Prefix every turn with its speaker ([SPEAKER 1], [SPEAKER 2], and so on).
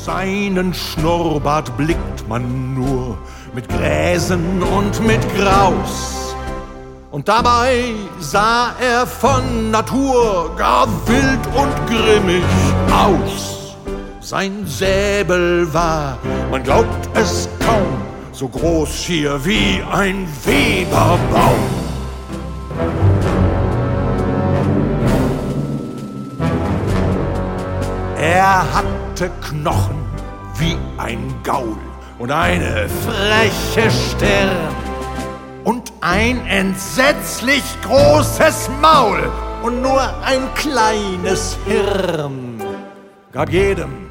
[SPEAKER 1] seinen Schnurrbart blickt man nur mit Gräsen und mit Graus. Und dabei sah er von Natur gar wild und grimmig aus. Sein Säbel war, man glaubt es kaum, so groß schier wie ein Weberbaum. Er hatte Knochen wie ein Gaul und eine freche Stirn und ein entsetzlich großes Maul und nur ein kleines Hirn. Gab jedem